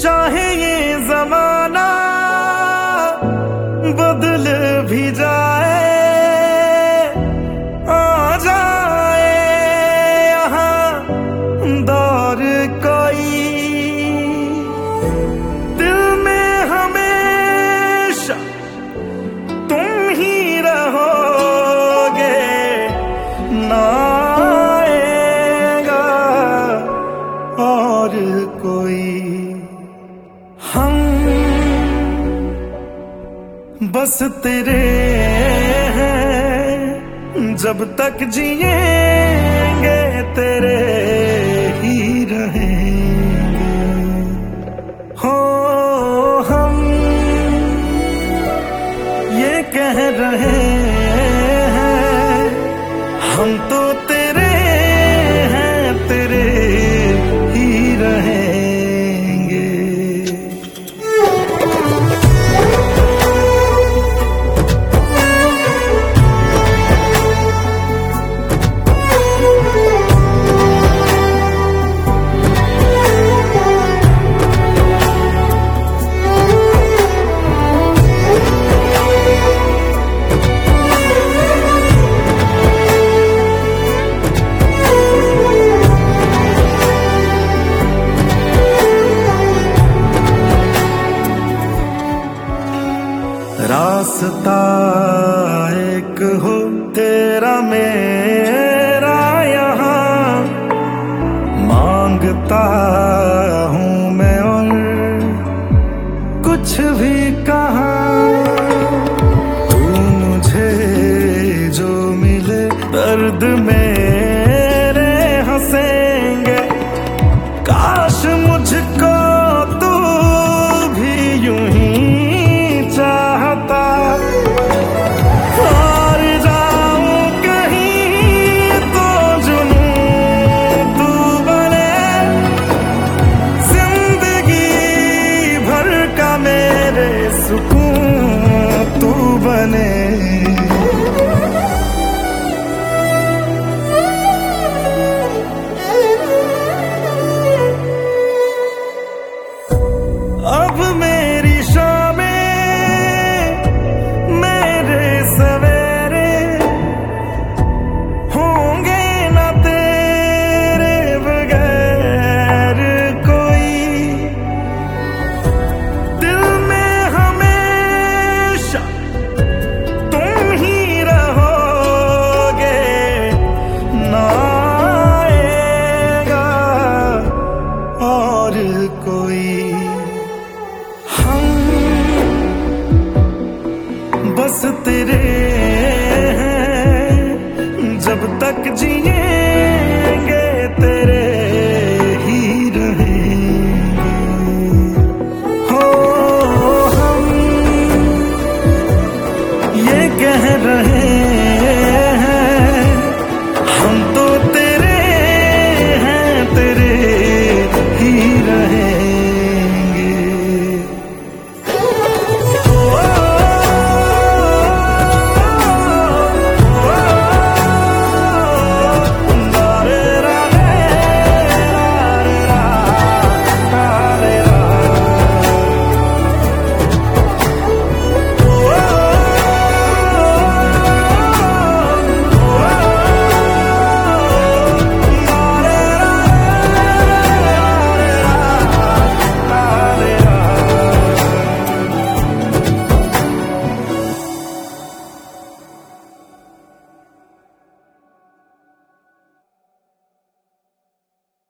चाहे ये जमाना बदल भी जाए, आ जाए यहाँ दौर कोई, दिल में हमेशा तुम ही रहोगे, ना आएगा और कोई। हम बस तेरे हैं, जब तक जिएंगे तेरे ही रहेंगे। हो हम ये कह रहे हैं, हम तो तेरे हैं, तेरे ही रहेंगे। रास्ता एक हो तेरा मेरा यहाँ, मांगता हूँ मैं और कुछ भी